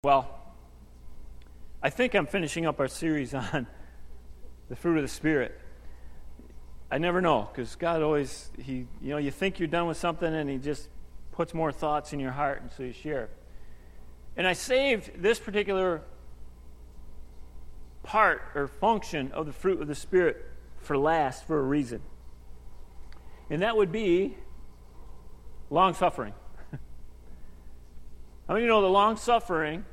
Well, I think I'm finishing up our series on the fruit of the Spirit. I never know, because God always, you think you're done with something, and He just puts more thoughts in your heart, and so you share. And I saved this particular part or function of the fruit of the Spirit for last for a reason. And that would be long-suffering. How many of you know that long-suffering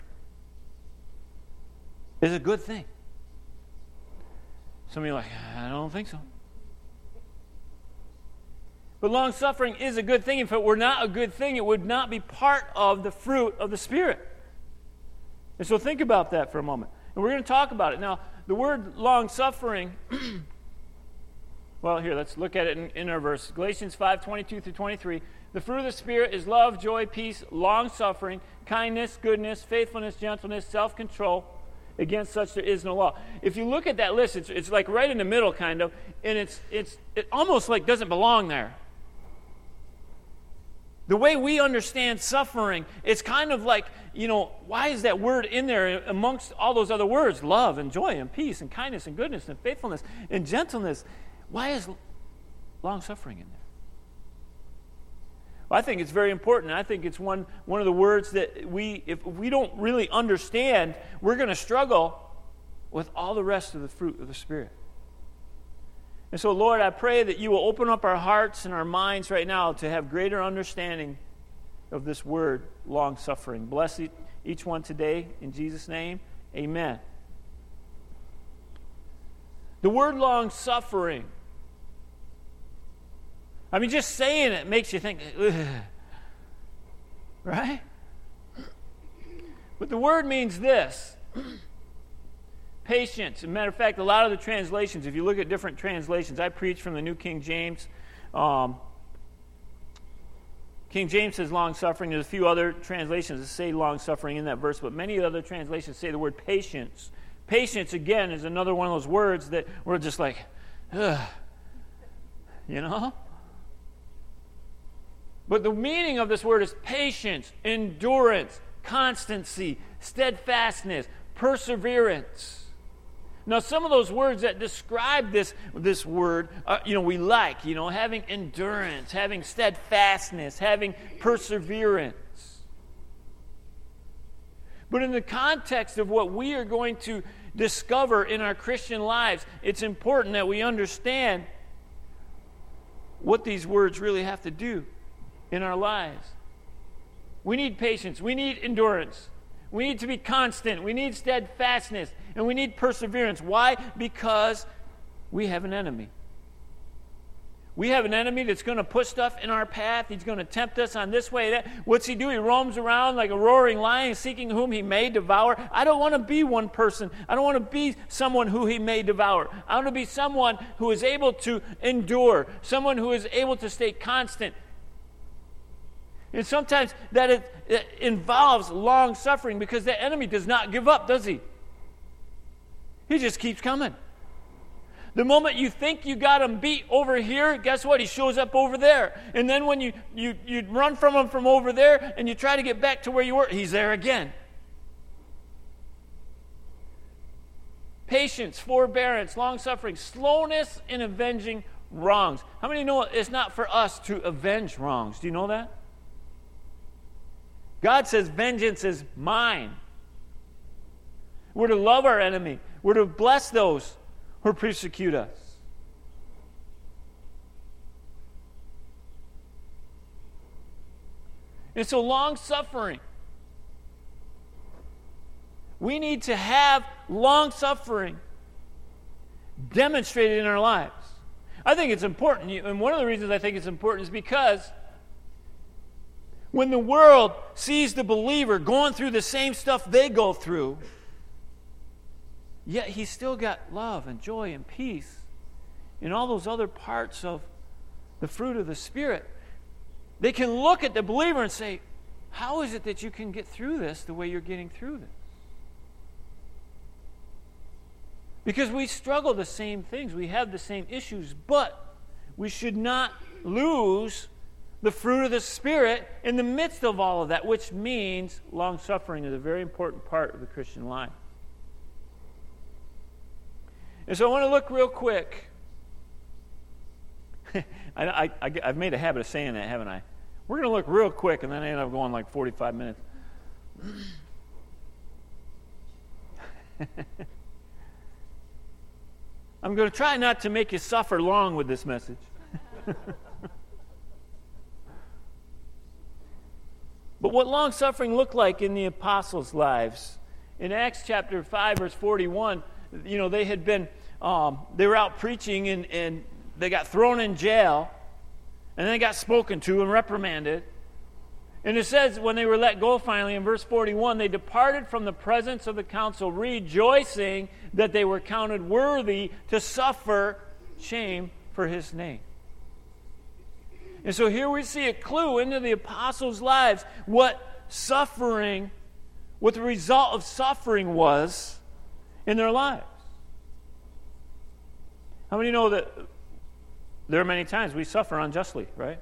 is a good thing? Some of you are like, I don't think so. But long-suffering is a good thing. If it were not a good thing, it would not be part of the fruit of the Spirit. And so think about that for a moment. And we're going to talk about it. Now, the word long-suffering, well, here, let's look at it in our verse. Galatians 5:22 through 23. The fruit of the Spirit is love, joy, peace, long-suffering, kindness, goodness, faithfulness, gentleness, self-control. Against such there is no law. If you look at that list, it's like right in the middle, kind of, and it almost like doesn't belong there. The way we understand suffering, it's kind of like, why is that word in there amongst all those other words? Love and joy and peace and kindness and goodness and faithfulness and gentleness. Why is long-suffering in there? Well, I think it's very important. I think it's one of the words that if we don't really understand, we're going to struggle with all the rest of the fruit of the Spirit. And so, Lord, I pray that you will open up our hearts and our minds right now to have greater understanding of this word, long-suffering. Bless each one today. In Jesus' name, amen. The word long-suffering, just saying it makes you think, ugh, right? But the word means this. Patience. As a matter of fact, a lot of the translations, if you look at different translations, I preach from the New King James. King James says long-suffering. There's a few other translations that say long-suffering in that verse, but many other translations say the word patience. Patience, again, is another one of those words that we're just like, ugh, But the meaning of this word is patience, endurance, constancy, steadfastness, perseverance. Now, some of those words that describe this word, we like, having endurance, having steadfastness, having perseverance. But in the context of what we are going to discover in our Christian lives, it's important that we understand what these words really have to do in our lives. We need patience. We need endurance. We need to be constant. We need steadfastness. And we need perseverance. Why? Because we have an enemy. We have an enemy that's going to put stuff in our path. He's going to tempt us on this way, that. What's he do? He roams around like a roaring lion, seeking whom he may devour. I don't want to be one person. I don't want to be someone who he may devour. I want to be someone who is able to endure, someone who is able to stay constant. And sometimes that it involves long suffering because the enemy does not give up, does he? He just keeps coming. The moment you think you got him beat over here, guess what? He shows up over there. And then when you run from him from over there and you try to get back to where you were, he's there again. Patience, forbearance, long-suffering, slowness in avenging wrongs. How many know it's not for us to avenge wrongs? Do you know that? God says, vengeance is mine. We're to love our enemy. We're to bless those who persecute us. And so long-suffering. We need to have long-suffering demonstrated in our lives. I think it's important, and one of the reasons I think it's important is because when the world sees the believer going through the same stuff they go through, yet he's still got love and joy and peace and all those other parts of the fruit of the Spirit, they can look at the believer and say, how is it that you can get through this the way you're getting through this? Because we struggle the same things. We have the same issues, but we should not lose the fruit of the Spirit in the midst of all of that, which means long-suffering is a very important part of the Christian life. And so I want to look real quick. I've made a habit of saying that, haven't I? We're going to look real quick, and then I end up going like 45 minutes. I'm going to try not to make you suffer long with this message. But what long-suffering looked like in the apostles' lives, in Acts chapter 5, verse 41, they had been, they were out preaching and they got thrown in jail, and then they got spoken to and reprimanded. And it says when they were let go finally, in verse 41, they departed from the presence of the council, rejoicing that they were counted worthy to suffer shame for his name. And so here we see a clue into the apostles' lives, what the result of suffering was in their lives. How many know that there are many times we suffer unjustly, right?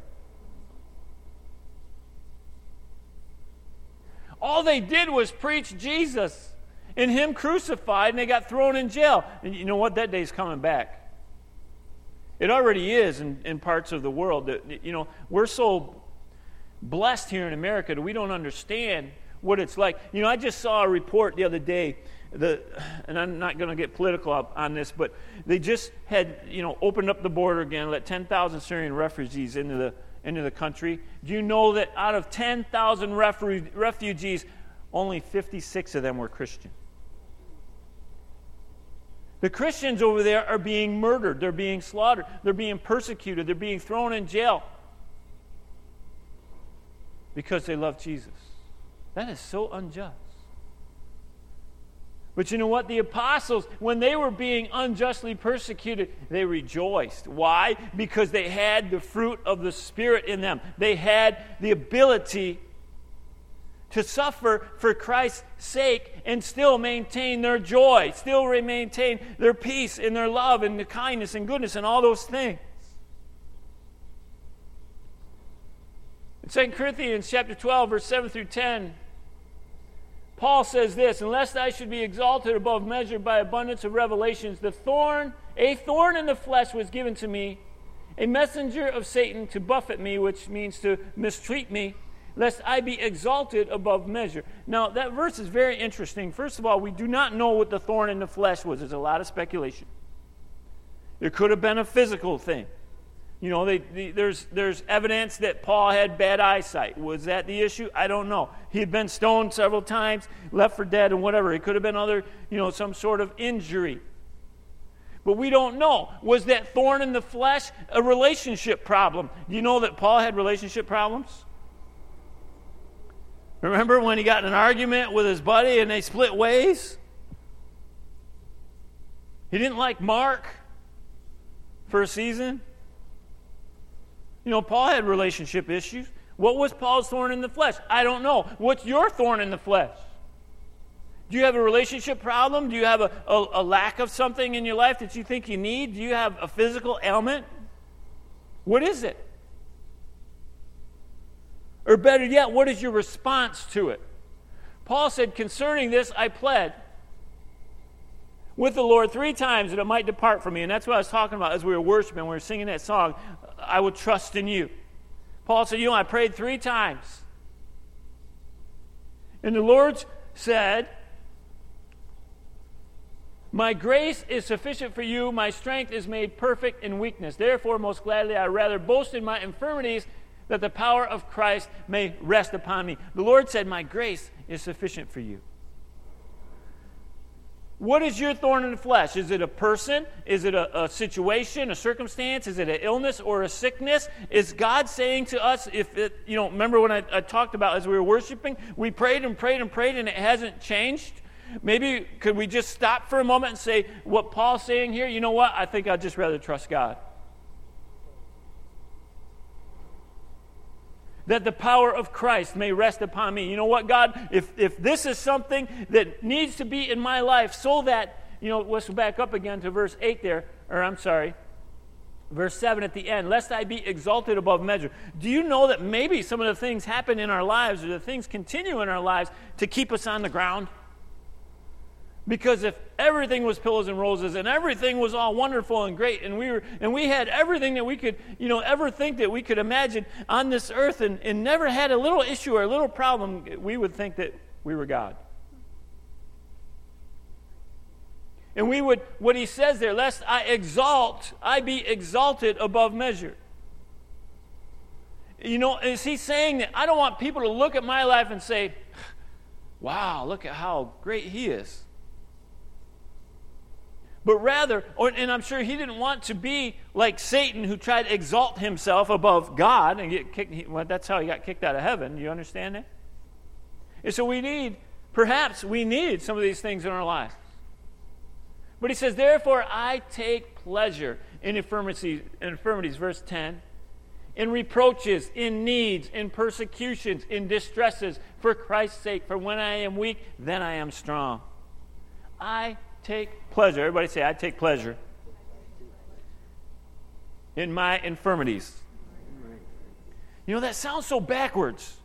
All they did was preach Jesus and him crucified, and they got thrown in jail. And you know what? That day's coming back. It already is in parts of the world. That, we're so blessed here in America that we don't understand what it's like. I just saw a report the other day, and I'm not going to get political on this, but they just had, opened up the border again, let 10,000 Syrian refugees into the country. Do you know that out of 10,000 refugees, only 56 of them were Christian? The Christians over there are being murdered. They're being slaughtered. They're being persecuted. They're being thrown in jail because they love Jesus. That is so unjust. But you know what? The apostles, when they were being unjustly persecuted, they rejoiced. Why? Because they had the fruit of the Spirit in them. They had the ability to suffer for Christ's sake and still maintain their joy, still maintain their peace and their love and the kindness and goodness and all those things. In 2 Corinthians chapter 12, verse 7 through 10, Paul says this, "Unless I should be exalted above measure by abundance of revelations, a thorn in the flesh was given to me, a messenger of Satan to buffet me," which means to mistreat me, "lest I be exalted above measure." Now, that verse is very interesting. First of all, we do not know what the thorn in the flesh was. There's a lot of speculation. It could have been a physical thing. There's evidence that Paul had bad eyesight. Was that the issue? I don't know. He had been stoned several times, left for dead, and whatever. It could have been other, some sort of injury. But we don't know. Was that thorn in the flesh a relationship problem? Do you know that Paul had relationship problems? Remember when he got in an argument with his buddy and they split ways? He didn't like Mark for a season. Paul had relationship issues. What was Paul's thorn in the flesh? I don't know. What's your thorn in the flesh? Do you have a relationship problem? Do you have a lack of something in your life that you think you need? Do you have a physical ailment? What is it? Or better yet, what is your response to it? Paul said, "Concerning this I pled with the Lord 3 times that it might depart from me." And that's what I was talking about as we were worshiping, we were singing that song, "I will trust in you." Paul said, I prayed 3 times. And the Lord said, "My grace is sufficient for you. My strength is made perfect in weakness. Therefore, most gladly, I rather boast in my infirmities, that the power of Christ may rest upon me." The Lord said, "My grace is sufficient for you." What is your thorn in the flesh? Is it a person? Is it a situation, a circumstance? Is it an illness or a sickness? Is God saying to us, remember when I talked about as we were worshiping, we prayed and prayed and prayed and it hasn't changed? Maybe could we just stop for a moment and say, what Paul's saying here, you know what? I think I'd just rather trust God. That the power of Christ may rest upon me. You know what, God? If this is something that needs to be in my life so that, let's back up again to verse 8 there, Verse 7 at the end, lest I be exalted above measure. Do you know that maybe some of the things happen in our lives, or the things continue in our lives to keep us on the ground? Because if everything was pillows and roses and everything was all wonderful and great, and we had everything that we could, ever think that we could imagine on this earth, and never had a little issue or a little problem, we would think that we were God. And we would, what he says there, lest I be exalted above measure. Is he saying that I don't want people to look at my life and say, wow, look at how great he is. But rather, and I'm sure he didn't want to be like Satan, who tried to exalt himself above God and get kicked. Well, that's how he got kicked out of heaven. Do you understand that? And so perhaps we need some of these things in our lives. But he says, therefore I take pleasure in infirmities, verse 10, in reproaches, in needs, in persecutions, in distresses, for Christ's sake. For when I am weak, then I am strong. I take pleasure. Everybody say, I take pleasure in my infirmities. That sounds so backwards.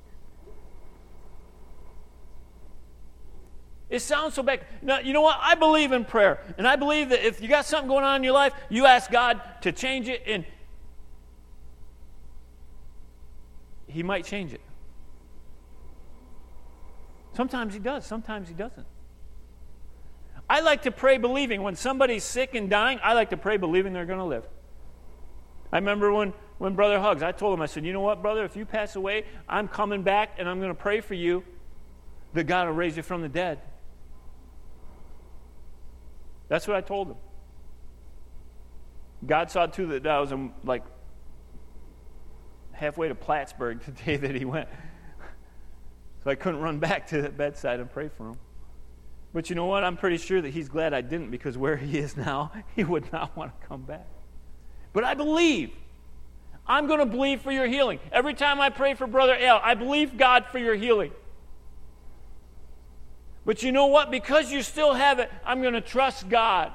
It sounds so bad. Now, you know what? I believe in prayer. And I believe that if you got something going on in your life, you ask God to change it, and he might change it. Sometimes he does. Sometimes he doesn't. I like to pray believing. When somebody's sick and dying, I like to pray believing they're going to live. I remember when Brother Hugs, I told him, I said, you know what, brother? If you pass away, I'm coming back, and I'm going to pray for you that God will raise you from the dead. That's what I told him. God saw to that I was like halfway to Plattsburgh the day that he went. So I couldn't run back to the bedside and pray for him. But you know what? I'm pretty sure that he's glad I didn't, because where he is now, he would not want to come back. But I believe. I'm going to believe for your healing. Every time I pray for Brother Al, I believe God for your healing. But you know what? Because you still have it, I'm going to trust God.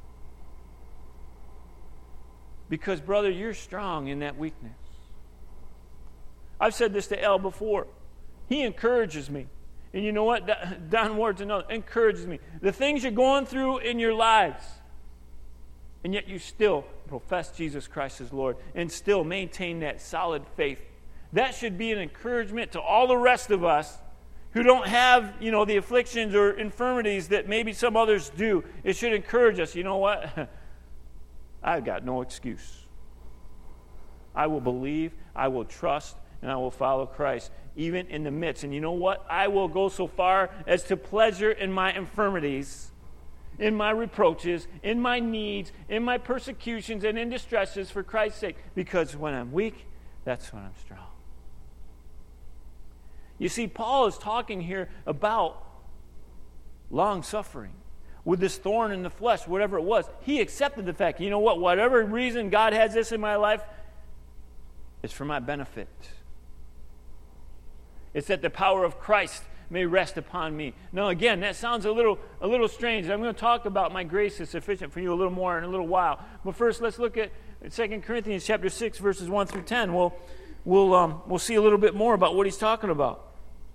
Because, brother, you're strong in that weakness. I've said this to Al before. He encourages me. And you know what? Don Ward's another. Encourages me. The things you're going through in your lives, and yet you still profess Jesus Christ as Lord and still maintain that solid faith. That should be an encouragement to all the rest of us who don't have, the afflictions or infirmities that maybe some others do. It should encourage us. You know what? I've got no excuse. I will believe, I will trust, and I will follow Christ, even in the midst. And you know what? I will go so far as to pleasure in my infirmities, in my reproaches, in my needs, in my persecutions, and in distresses for Christ's sake. Because when I'm weak, that's when I'm strong. You see, Paul is talking here about long-suffering. With this thorn in the flesh, whatever it was, he accepted the fact, you know what, whatever reason God has this in my life, it's for my benefit. It's that the power of Christ may rest upon me. Now, again, that sounds a little strange. I'm going to talk about my grace is sufficient for you a little more in a little while. But first, let's look at 2 Corinthians chapter 6, verses 1 through 10. We'll see a little bit more about what he's talking about.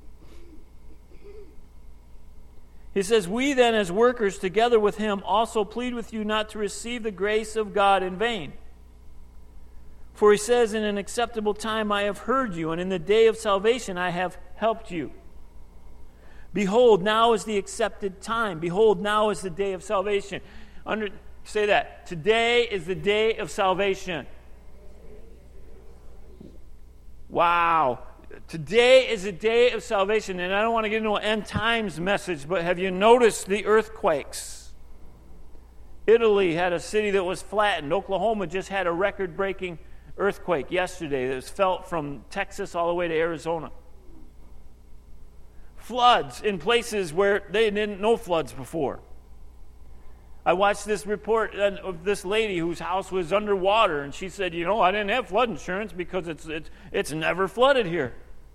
He says, we then as workers together with him also plead with you not to receive the grace of God in vain. For he says, in an acceptable time I have heard you, and in the day of salvation I have helped you. Behold, now is the accepted time. Behold, now is the day of salvation. Say that. Today is the day of salvation. Wow. Today is a day of salvation, and I don't want to get into an end times message, but have you noticed the earthquakes? Italy had a city that was flattened. Oklahoma just had a record-breaking earthquake yesterday that was felt from Texas all the way to Arizona. Floods in places where they didn't know floods before. I watched this report of this lady whose house was underwater, and she said, I didn't have flood insurance because it's never flooded here.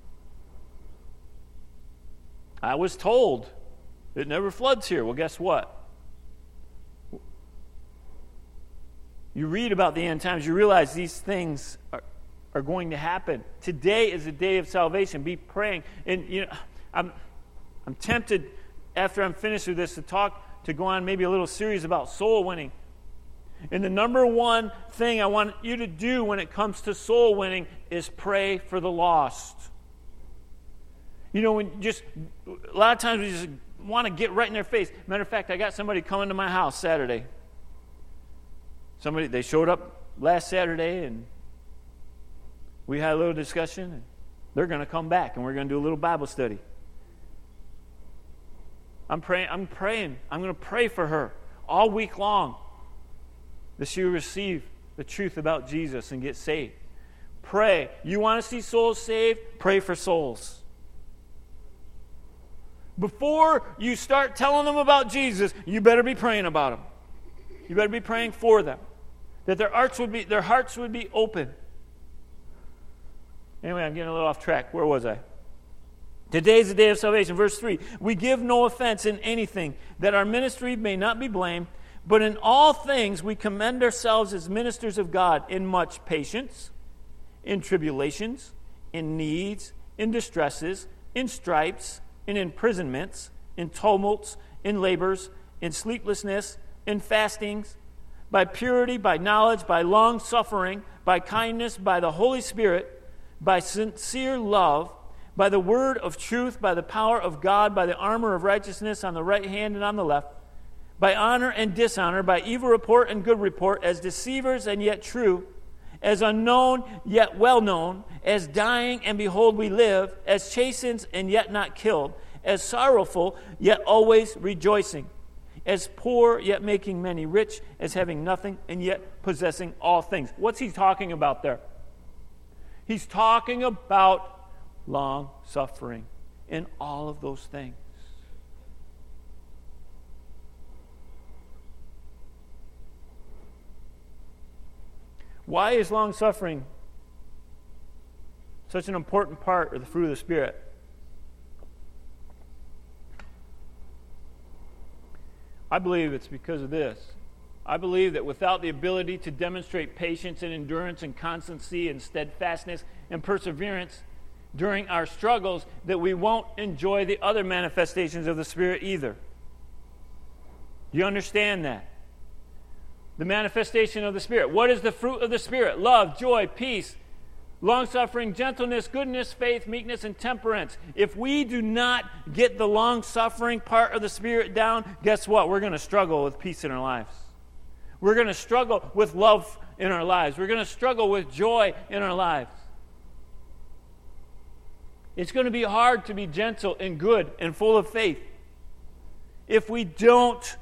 I was told it never floods here. Well, guess what? you read about the end times, you realize these things are going to happen. Today is a day of salvation. Be praying. And I'm tempted, after I'm finished with this, to go on maybe a little series about soul winning. And the number one thing I want you to do when it comes to soul winning is pray for the lost. A lot of times we just want to get right in their face. Matter of fact, I got somebody coming to my house Saturday. They showed up last Saturday, and we had a little discussion, and they're going to come back, and we're going to do a little Bible study. I'm praying. I'm going to pray for her all week long that she will receive the truth about Jesus and get saved. Pray. You want to see souls saved? Pray for souls. Before you start telling them about Jesus, you better be praying about them. You better be praying for them, that their hearts would be open. Anyway, I'm getting a little off track. Where was I? Today is the day of salvation. Verse 3, we give no offense in anything, that our ministry may not be blamed, but in all things we commend ourselves as ministers of God in much patience, in tribulations, in needs, in distresses, in stripes, in imprisonments, in tumults, in labors, in sleeplessness, in fastings, by purity, by knowledge, by long suffering, by kindness, by the Holy Spirit, by sincere love, by the word of truth, by the power of God, by the armor of righteousness on the right hand and on the left, by honor and dishonor, by evil report and good report, as deceivers and yet true, as unknown yet well known, as dying and behold we live, as chastened and yet not killed, as sorrowful yet always rejoicing, as poor yet making many rich, as having nothing and yet possessing all things. What's he talking about there? He's talking about long suffering in all of those things. Why is long suffering such an important part of the fruit of the Spirit? I believe it's because of this. I believe that without the ability to demonstrate patience and endurance and constancy and steadfastness and perseverance during our struggles, that we won't enjoy the other manifestations of the Spirit either. Do you understand that? The manifestation of the Spirit. What is the fruit of the Spirit? Love, joy, peace, long-suffering, gentleness, goodness, faith, meekness, and temperance. If we do not get the long-suffering part of the Spirit down, guess what? We're going to struggle with peace in our lives. We're going to struggle with love in our lives. We're going to struggle with joy in our lives. It's going to be hard to be gentle and good and full of faith if we don't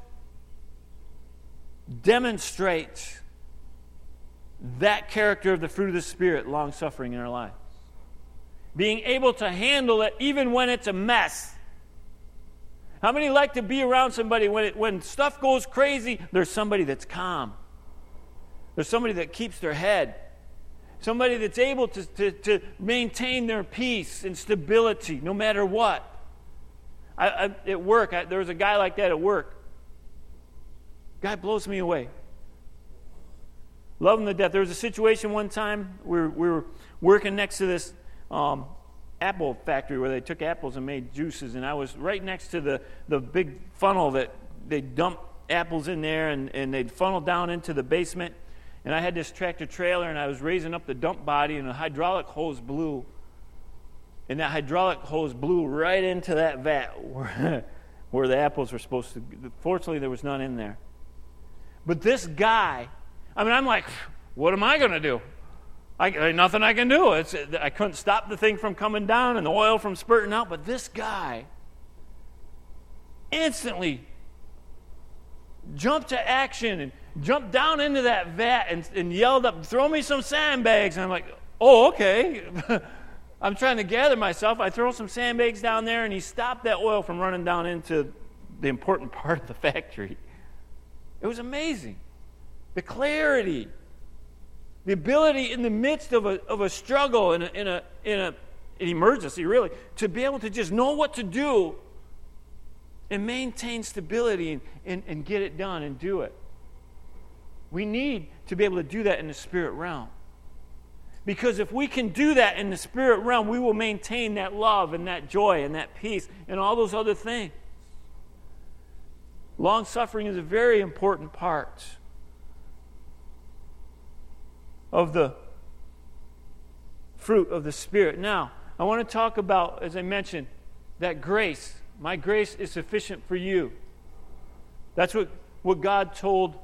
demonstrate that character of the fruit of the Spirit, long-suffering in our lives. Being able to handle it even when it's a mess. How many like to be around somebody when stuff goes crazy, there's somebody that's calm. There's somebody that keeps their head. Somebody that's able to maintain their peace and stability no matter what. At work, there was a guy like that at work. Guy blows me away. Love him to death. There was a situation one time we were working next to this apple factory where they took apples and made juices, and I was right next to the big funnel that they dump apples in there, and they'd funnel down into the basement. And I had this tractor trailer, and I was raising up the dump body, and a hydraulic hose blew. And that hydraulic hose blew right into that vat where the apples were supposed to. Fortunately, there was none in there. But this guy, I'm like, what am I going to do? There's nothing I can do. I couldn't stop the thing from coming down and the oil from spurting out. But this guy instantly jumped to action and jumped down into that vat and yelled up, "Throw me some sandbags." And I'm like, oh, okay. I'm trying to gather myself. I throw some sandbags down there, and he stopped that oil from running down into the important part of the factory. It was amazing. The clarity, the ability in the midst of a struggle, in an emergency, really, to be able to just know what to do and maintain stability and get it done and do it. We need to be able to do that in the spirit realm. Because if we can do that in the spirit realm, we will maintain that love and that joy and that peace and all those other things. Long-suffering is a very important part of the fruit of the Spirit. Now, I want to talk about, as I mentioned, that grace. My grace is sufficient for you. That's what God told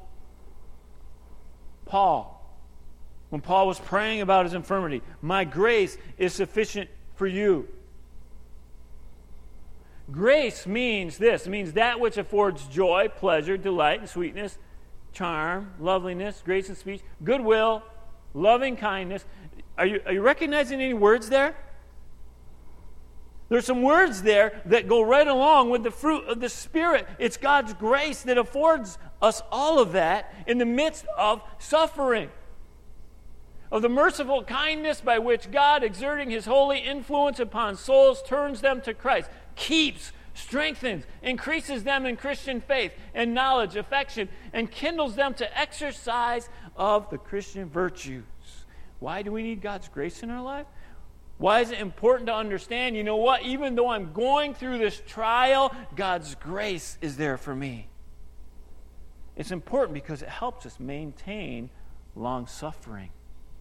Paul when Paul was praying about his infirmity. My grace is sufficient for you. Grace means this. It means that which affords joy, pleasure, delight, and sweetness, charm, loveliness, grace and speech, goodwill, loving kindness. Are you recognizing any words there? There's some words there that go right along with the fruit of the Spirit. It's God's grace that affords us all of that in the midst of suffering. Of the merciful kindness by which God, exerting His holy influence upon souls, turns them to Christ, keeps, strengthens, increases them in Christian faith and knowledge, affection, and kindles them to exercise of the Christian virtues. Why do we need God's grace in our life? Why is it important to understand, you know what, even though I'm going through this trial, God's grace is there for me. It's important because it helps us maintain long suffering.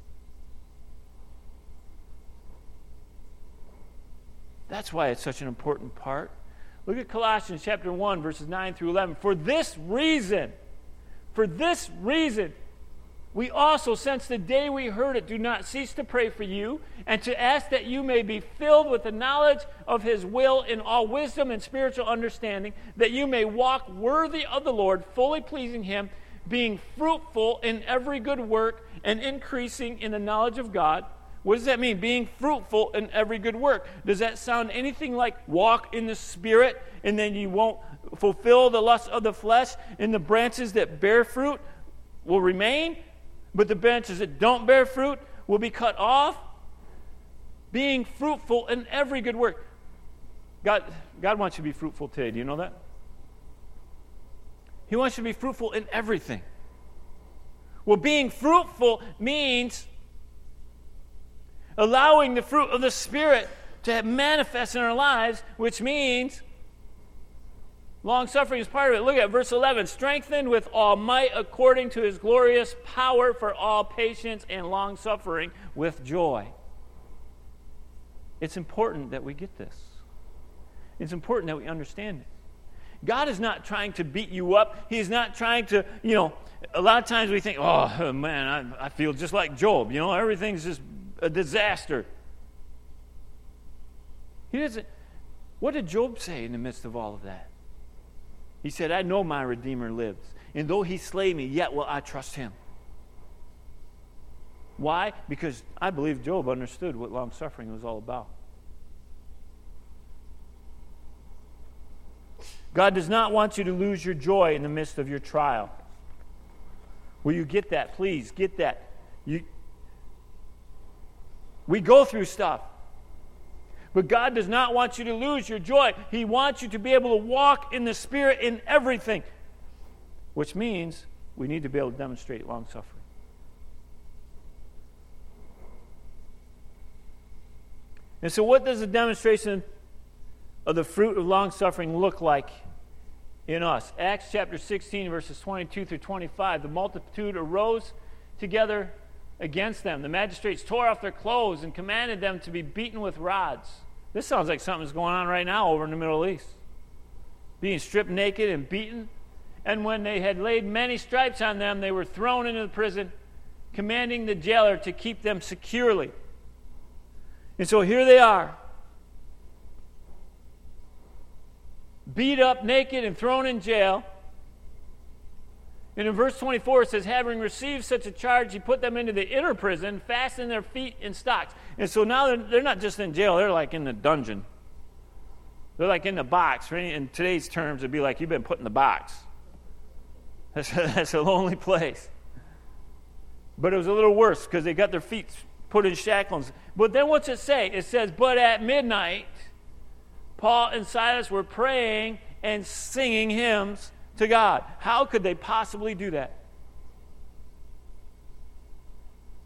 That's why it's such an important part. Look at Colossians chapter 1, verses 9 through 11. For this reason, we also, since the day we heard it, do not cease to pray for you and to ask that you may be filled with the knowledge of His will in all wisdom and spiritual understanding, that you may walk worthy of the Lord, fully pleasing Him, being fruitful in every good work and increasing in the knowledge of God. What does that mean? Being fruitful in every good work. Does that sound anything like walk in the Spirit and then you won't fulfill the lust of the flesh and the branches that bear fruit will remain, but the branches that don't bear fruit will be cut off? Being fruitful in every good work. God wants you to be fruitful today. Do you know that? He wants you to be fruitful in everything. Well, being fruitful means allowing the fruit of the Spirit to manifest in our lives, which means long-suffering is part of it. Look at verse 11. Strengthened with all might according to His glorious power for all patience and long-suffering with joy. It's important that we get this. It's important that we understand it. God is not trying to beat you up. He's not trying to, a lot of times we think, oh, man, I feel just like Job. Everything's just a disaster. He doesn't. What did Job say in the midst of all of that? He said, I know my Redeemer lives, and though He slay me, yet will I trust Him. Why? Because I believe Job understood what long-suffering was all about. God does not want you to lose your joy in the midst of your trial. Will you get that? Please, get that. We go through stuff. But God does not want you to lose your joy. He wants you to be able to walk in the Spirit in everything, which means we need to be able to demonstrate long-suffering. And so what does the demonstration of the fruit of long-suffering look like in us? Acts chapter 16, verses 22 through 25. The multitude arose together against them. The magistrates tore off their clothes and commanded them to be beaten with rods. This sounds like something's going on right now over in the Middle East. Being stripped naked and beaten. And when they had laid many stripes on them, they were thrown into the prison, commanding the jailer to keep them securely. And so here they are, beat up, naked, and thrown in jail. And in verse 24 it says, having received such a charge, he put them into the inner prison, fastened their feet in stocks. And so now they're not just in jail, they're like in the dungeon. They're like in the box. In today's terms, it'd be like you've been put in the box. That's a lonely place. But it was a little worse because they got their feet put in shackles. But then what's it say? It says, but at midnight, Paul and Silas were praying and singing hymns to God. How could they possibly do that?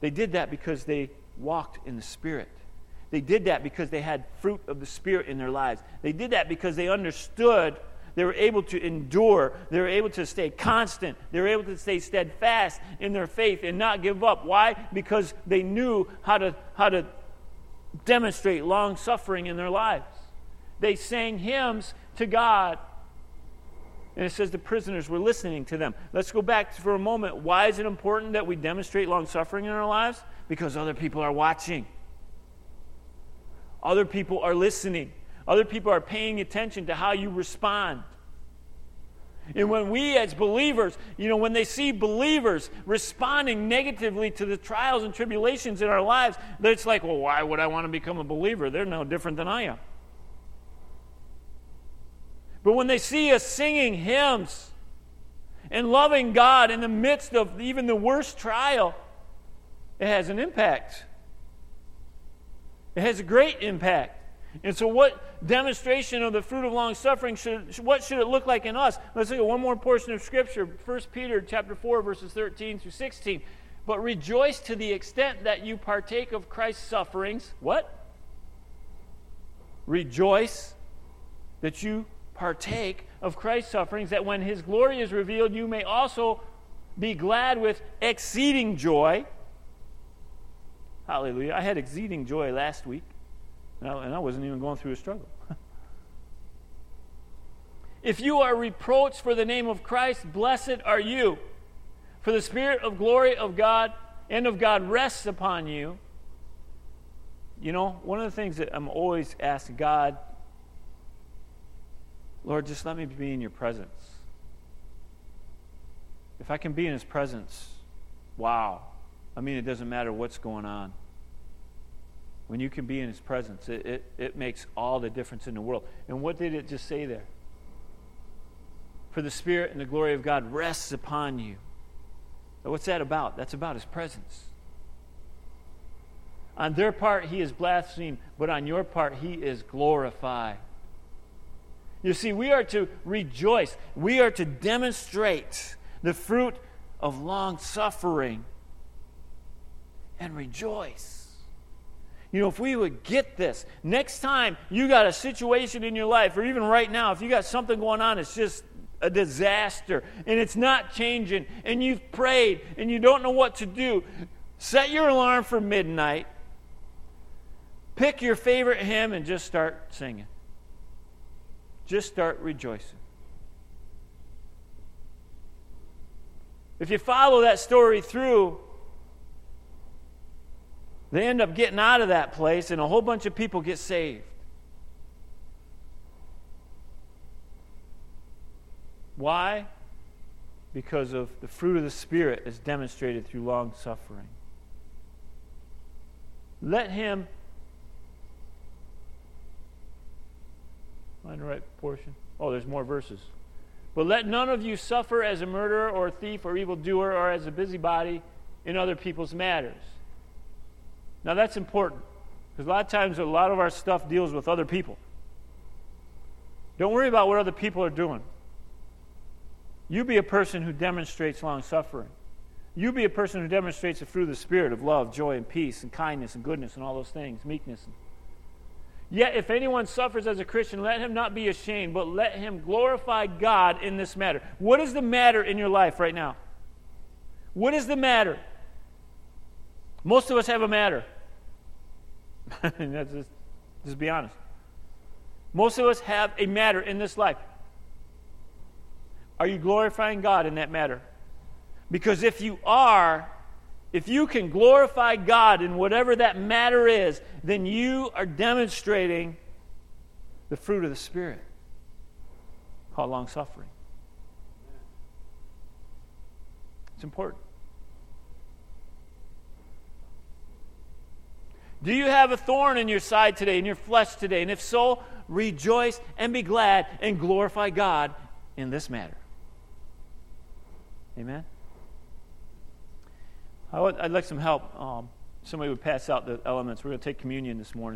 They did that because they walked in the Spirit. They did that because they had fruit of the Spirit in their lives. They did that because they understood. They were able to endure. They were able to stay constant. They were able to stay steadfast in their faith and not give up. Why? Because they knew how to demonstrate long suffering in their lives. They sang hymns to God. And it says the prisoners were listening to them. Let's go back for a moment. Why is it important that we demonstrate long suffering in our lives? Because other people are watching. Other people are listening. Other people are paying attention to how you respond. And when we as believers, when they see believers responding negatively to the trials and tribulations in our lives, it's like, well, why would I want to become a believer? They're no different than I am. But when they see us singing hymns and loving God in the midst of even the worst trial, it has an impact. It has a great impact. And so what demonstration of the fruit of long suffering what should it look like in us? Let's look at one more portion of Scripture, 1 Peter chapter 4, verses 13 through 16. But rejoice to the extent that you partake of Christ's sufferings. What? Rejoice that you partake of Christ's sufferings, that when his glory is revealed, you may also be glad with exceeding joy. Hallelujah. I had exceeding joy last week. And I wasn't even going through a struggle. If you are reproached for the name of Christ, blessed are you. For the Spirit of glory of God and of God rests upon you. One of the things that I'm always asking God, Lord, just let me be in your presence. If I can be in his presence, wow. It doesn't matter what's going on. When you can be in his presence, it makes all the difference in the world. And what did it just say there? For the Spirit and the glory of God rests upon you. Now, what's that about? That's about his presence. On their part, he is blasphemed, but on your part, he is glorified. You see, we are to rejoice. We are to demonstrate the fruit of long suffering and rejoice. If we would get this, next time you got a situation in your life, or even right now, if you got something going on, it's just a disaster, and it's not changing, and you've prayed, and you don't know what to do, set your alarm for midnight, pick your favorite hymn, and just start singing. Just start rejoicing. If you follow that story through, they end up getting out of that place, and a whole bunch of people get saved. Why? Because of the fruit of the Spirit is demonstrated through long suffering. Let him... Find the right portion. Oh, there's more verses. But let none of you suffer as a murderer or a thief or evildoer or as a busybody in other people's matters. Now that's important, because a lot of times a lot of our stuff deals with other people. Don't worry about what other people are doing. You be a person who demonstrates long suffering. You be a person who demonstrates the fruit of the Spirit of love, joy, and peace, and kindness, and goodness, and all those things, meekness. Yet if anyone suffers as a Christian, let him not be ashamed, but let him glorify God in this matter. What is the matter in your life right now? What is the matter? Most of us have a matter. Just be honest. Most of us have a matter in this life. Are you glorifying God in that matter? Because if you are, if you can glorify God in whatever that matter is, then you are demonstrating the fruit of the Spirit, called long suffering. It's important. Do you have a thorn in your side today, in your flesh today? And if so, rejoice and be glad and glorify God in this matter. Amen? I'd like some help. Somebody would pass out the elements. We're going to take communion this morning.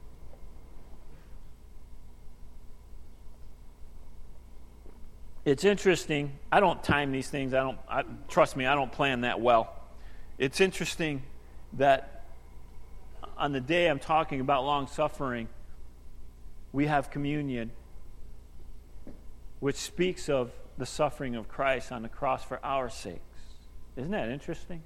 It's interesting. I don't time these things. Trust me, I don't plan that well. It's interesting that on the day I'm talking about long suffering, we have communion, which speaks of the suffering of Christ on the cross for our sakes. Isn't that interesting?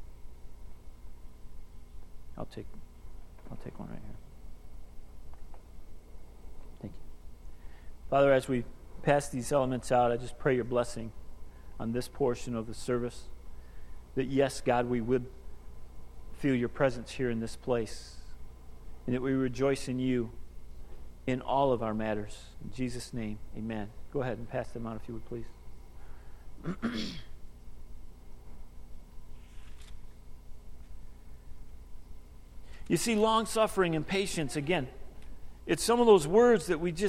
I'll take one right here. Thank you. Father, as we pass these elements out, I just pray your blessing on this portion of the service. That yes, God, we would feel your presence here in this place. And that we rejoice in you in all of our matters. In Jesus' name, amen. Go ahead and pass them out if you would, please. You see, long-suffering and patience, again, it's some of those words that we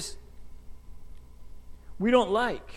don't like.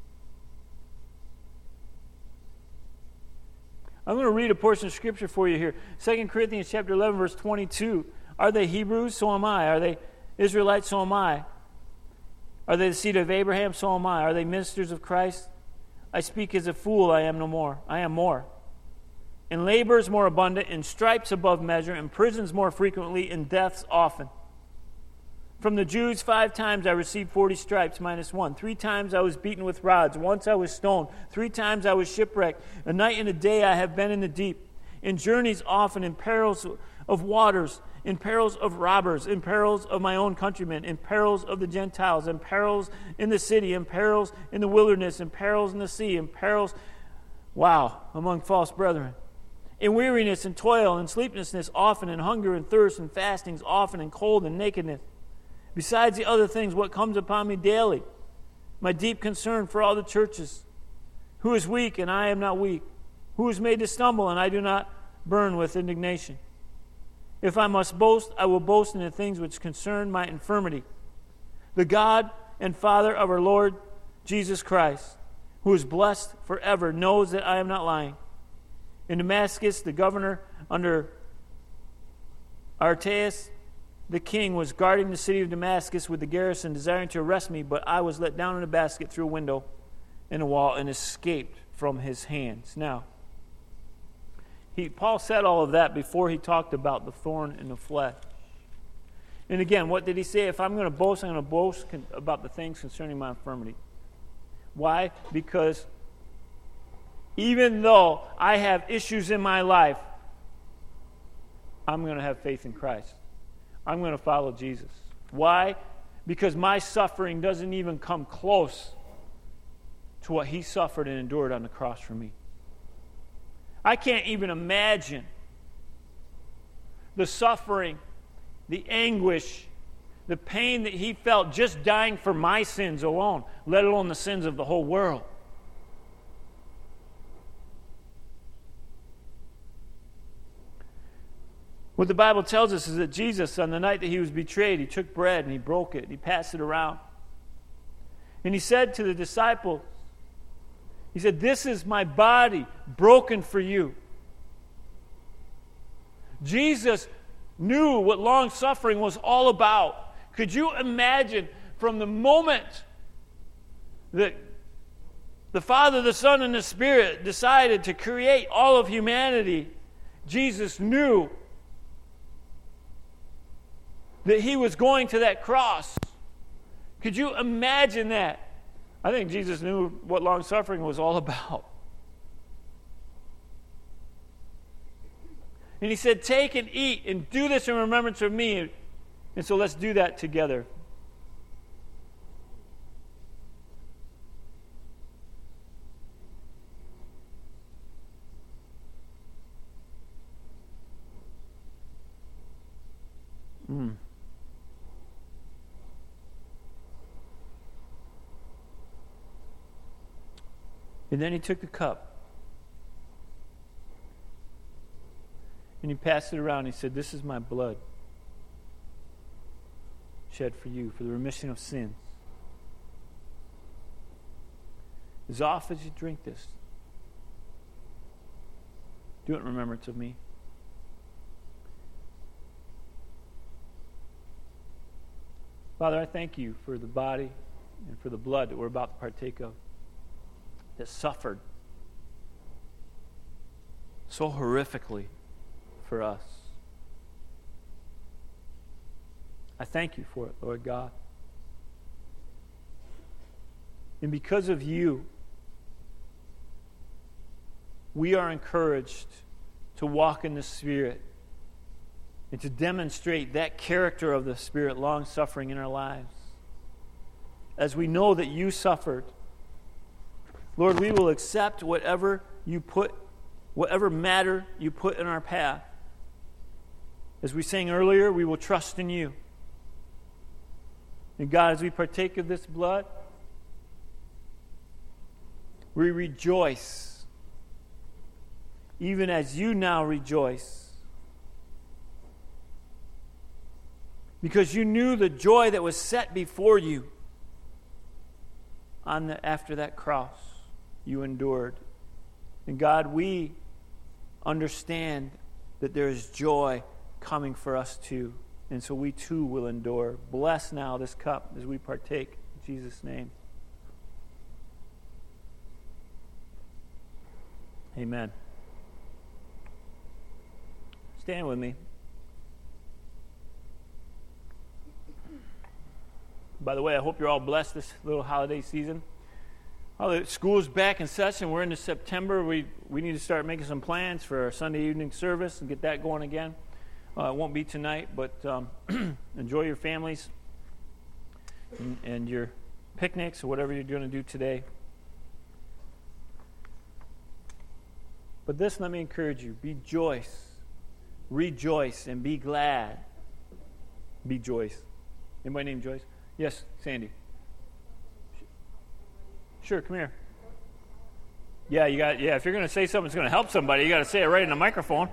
I'm going to read a portion of Scripture for you here. 2 Corinthians chapter 11, verse 22. Are they Hebrews? So am I. Are they Israelites? So am I. Are they the seed of Abraham? So am I. Are they ministers of Christ? I speak as a fool. I am no more. I am more. In labors more abundant, in stripes above measure, in prisons more frequently, in deaths often. From the Jews 5 times I received 40 stripes minus 1. 3 times I was beaten with rods. Once I was stoned. 3 times I was shipwrecked. A night and a day I have been in the deep. In journeys often, in perils of waters, in perils of robbers, in perils of my own countrymen, in perils of the Gentiles, in perils in the city, in perils in the wilderness, in perils in the sea, in perils, among false brethren. In weariness and toil and sleeplessness often, in hunger and thirst and fastings often, in cold and nakedness. Besides the other things, what comes upon me daily? My deep concern for all the churches. Who is weak and I am not weak? Who is made to stumble and I do not burn with indignation? If I must boast, I will boast in the things which concern my infirmity. The God and Father of our Lord Jesus Christ, who is blessed forever, knows that I am not lying. In Damascus, the governor under Artaeus, the king, was guarding the city of Damascus with the garrison, desiring to arrest me, but I was let down in a basket through a window in a wall and escaped from his hands. Now, Paul said all of that before he talked about the thorn in the flesh. And again, what did he say? If I'm going to boast, I'm going to boast about the things concerning my infirmity. Why? Because even though I have issues in my life, I'm going to have faith in Christ. I'm going to follow Jesus. Why? Because my suffering doesn't even come close to what he suffered and endured on the cross for me. I can't even imagine the suffering, the anguish, the pain that he felt just dying for my sins alone, let alone the sins of the whole world. What the Bible tells us is that Jesus, on the night that he was betrayed, he took bread and he broke it and he passed it around. And he said to the disciples, he said, "This is my body broken for you." Jesus knew what long suffering was all about. Could you imagine from the moment that the Father, the Son, and the Spirit decided to create all of humanity, Jesus knew that he was going to that cross. Could you imagine that? I think Jesus knew what long suffering was all about. And he said, "Take and eat and do this in remembrance of me." And so let's do that together. And then he took the cup. And he passed it around. He said, "This is my blood shed for you, for the remission of sins. As often as you drink this, do it in remembrance of me." Father, I thank you for the body and for the blood that we're about to partake of, that suffered so horrifically for us. I thank you for it, Lord God. And because of you, we are encouraged to walk in the Spirit and to demonstrate that character of the Spirit, long-suffering in our lives. As we know that you suffered, Lord, we will accept whatever matter you put in our path. As we sang earlier, we will trust in you. And God, as we partake of this blood, we rejoice, even as you now rejoice. Because you knew the joy that was set before you after that cross you endured. And God, we understand that there is joy coming for us too. And so we too will endure. Bless now this cup as we partake. In Jesus' name. Amen. Stand with me. By the way, I hope you're all blessed this little holiday season. School's back in session. We're into September. We need to start making some plans for our Sunday evening service and get that going again. It won't be tonight, but enjoy your families and your picnics or whatever you're going to do today. But this, let me encourage you. Rejoice, and be glad. Be Joyce. Anybody named Joyce? Yes, Sandy. Sure, come here. Yeah, if you're going to say something that's going to help somebody, you got to say it right in the microphone.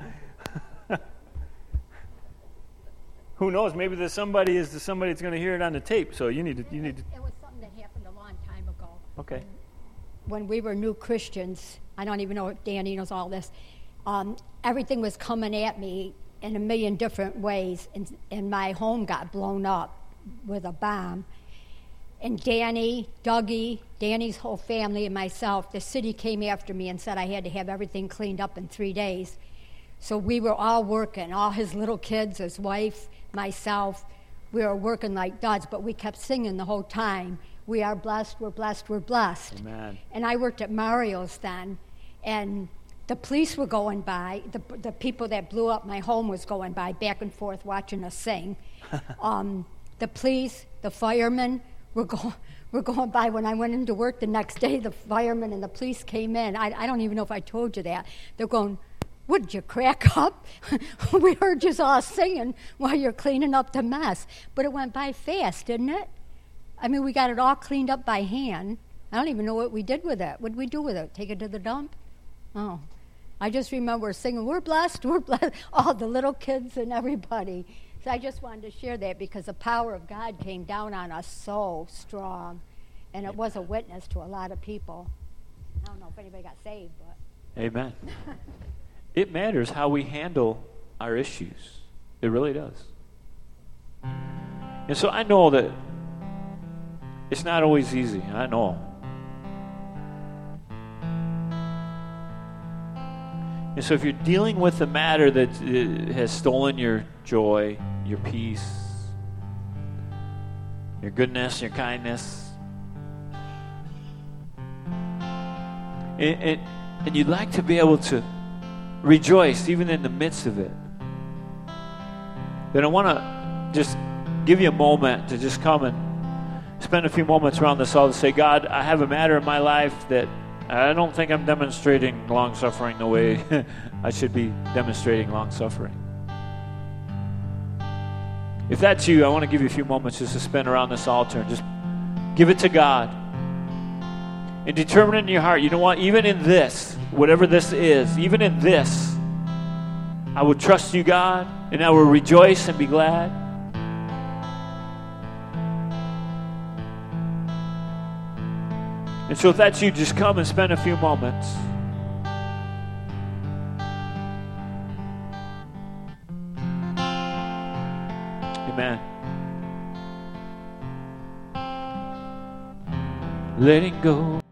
Who knows? Maybe there's somebody that's going to hear it on the tape. So you need to. It was something that happened a long time ago. Okay. When we were new Christians, I don't even know if Danny knows all this. Everything was coming at me in a million different ways, and my home got blown up with a bomb. And Danny, Dougie, Danny's whole family, and myself, the city came after me and said I had to have everything cleaned up in 3 days. So we were all working, all his little kids, his wife, myself. We were working like duds, but we kept singing the whole time. We are blessed, we're blessed, we're blessed. Amen. And I worked at Mario's then, and the police were going by. The people that blew up my home was going by back and forth watching us sing. The police, the firemen were going by. When I went into work the next day, the firemen and the police came in. I don't even know if I told you that. They're going, "What, did you crack up? We heard you all singing while you're cleaning up the mess." But it went by fast, didn't it? I mean, we got it all cleaned up by hand. I don't even know what we did with it. What did we do with it? Take it to the dump? Oh. I just remember singing, we're blessed, all the little kids and everybody. So I just wanted to share that because the power of God came down on us so strong. And it was a witness to a lot of people. I don't know if anybody got saved, but... Amen. It matters how we handle our issues. It really does. And so I know that it's not always easy. I know. And so if you're dealing with a matter that has stolen your joy, your peace, your goodness, your kindness, and you'd like to be able to rejoice even in the midst of it, then I want to just give you a moment to just come and spend a few moments around this altar to say, God, I have a matter in my life that I don't think I'm demonstrating long-suffering the way I should be demonstrating long-suffering. If that's you, I want to give you a few moments just to spend around this altar and just give it to God. And determine in your heart, you know what, even in this, whatever this is, even in this, I will trust you, God, and I will rejoice and be glad. And so if that's you, just come and spend a few moments. Amen. Letting go.